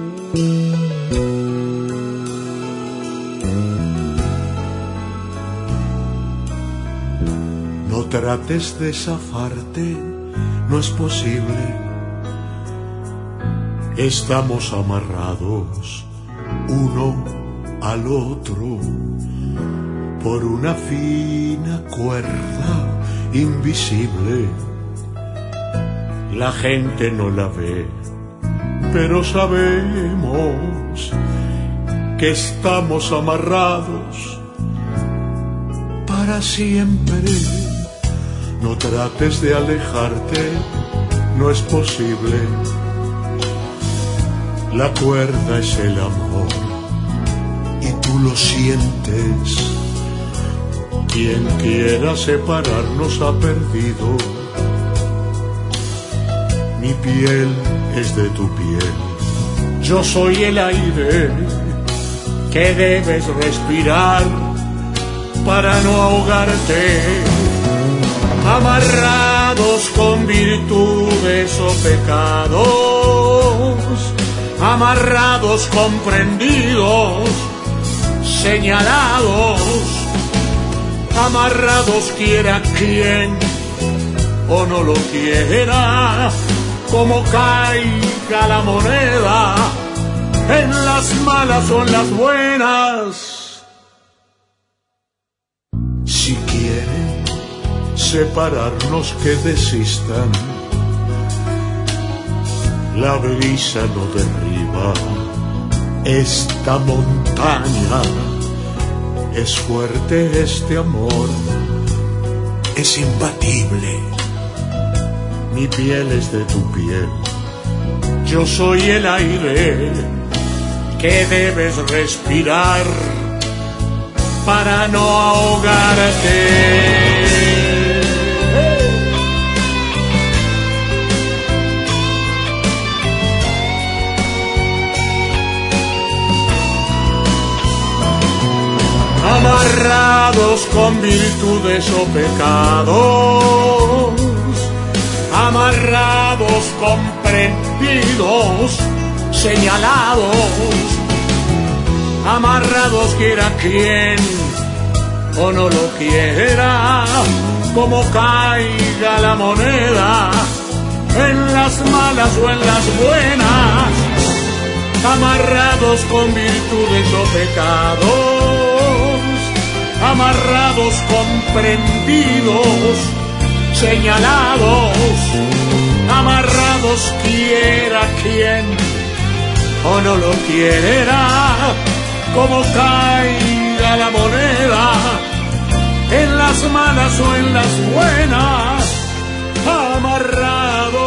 No trates de zafarte, no es posible. Estamos amarrados uno al otro por una fina cuerda invisible. La gente no la ve, pero sabemos que estamos amarrados para siempre. No trates de alejarte, no es posible. La cuerda es el amor y tú lo sientes. Quien quiera separarnos ha perdido. Mi piel es de tu piel. Yo soy el aire que debes respirar para no ahogarte. Amarrados con virtudes o pecados, amarrados, comprendidos, señalados, amarrados quiera quien o no lo quiera, como caiga la moneda, en las malas o en las buenas. Si quieren separarnos, que desistan. La brisa no derriba esta montaña. Es fuerte este amor, es imbatible. Mi piel es de tu piel. Yo soy el aire que debes respirar para no ahogarte. Amarrados con virtudes o pecados, amarrados, comprendidos, señalados, amarrados quiera quien o no lo quiera, como caiga la moneda, en las malas o en las buenas, amarrados con virtudes o pecados, amarrados, comprendidos, señalados, amarrados quiera quien o no lo quiera, como caiga la moneda, en las malas o en las buenas, amarrados.